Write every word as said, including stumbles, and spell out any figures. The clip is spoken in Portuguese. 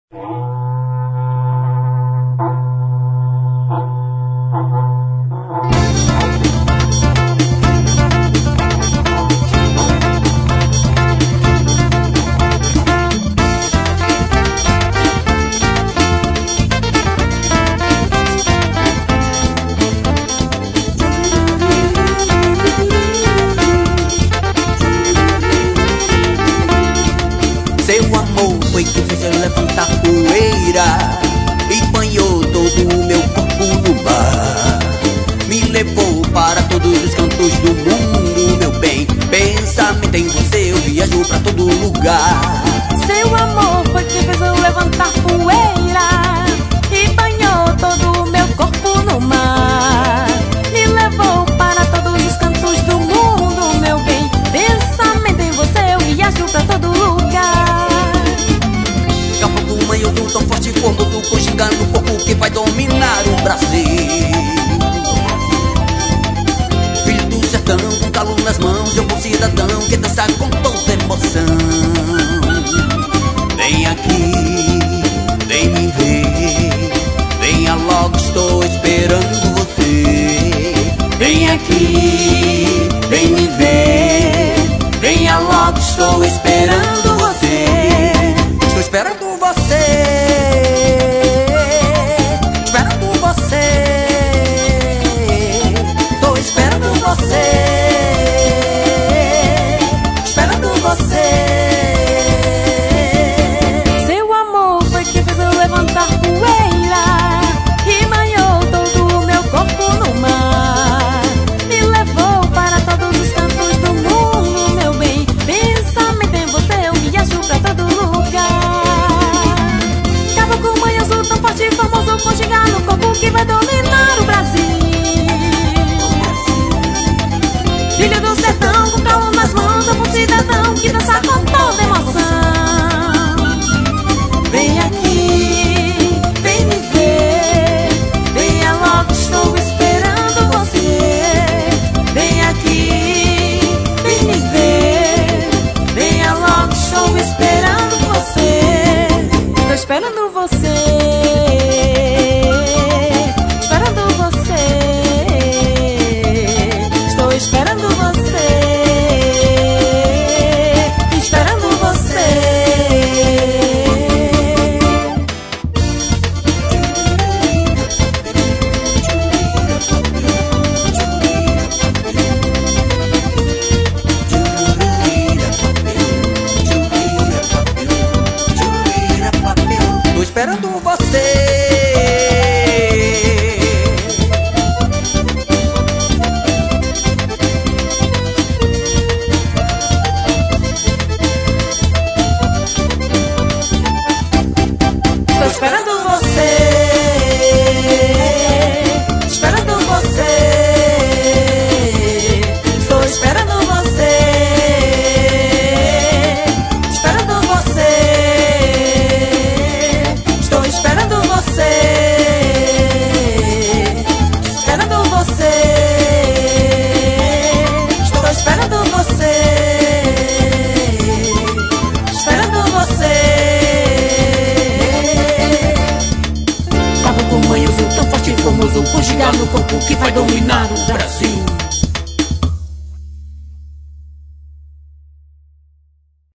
Seu amor foi que fez eu levantar poeira e banhou todo o meu corpo no mar. Me levou para todos os cantos do mundo, meu bem. Pensamento em você, eu viajo pra todo lugar. Seu amor foi que fez eu levantar poeira e banhou todo o meu corpo no mar. Me levou para todos os cantos do mundo, meu bem. Pensamento em você, eu viajo pra todo lugar. Caboclo manhoso tão forte, formoso, com ginga no corpo que vai dominar o Brasil. Filho do sertão, com calo nas mãos, eu bom cidadão que dança com toda emoção. Vem aqui, vem me ver, venha logo, estou esperando você. Vem aqui, vem me ver, venha logo, estou esperando você. Estou esperando você, esperando você, estou esperando você, esperando você. Seu amor foi que fez eu levantar poeira e banhou todo o meu corpo no mar. Me levou para todos os cantos do mundo, meu bem. Pensamento em você, eu viajo pra todo lugar. Caboclo manhoso tão forte e famoso, com ginga no corpo que vai dominar o Brasil. Filho do sertão, com calo nas mãos, eu um cidadão que dança com toda emoção. Vem aqui, vem me ver, venha logo, estou esperando você. Vem aqui, vem me ver, venha logo, estou esperando você. Estou esperando você, esperando você, estou esperando você, esperando você. Tô esperando você. Estou esperando você, esperando você, estou esperando você, esperando você, estou esperando você, esperando você, estou esperando você, esperando você. Caboclo manhoso tão forte e formoso, com ginga no corpo que vai dominar o Brasil.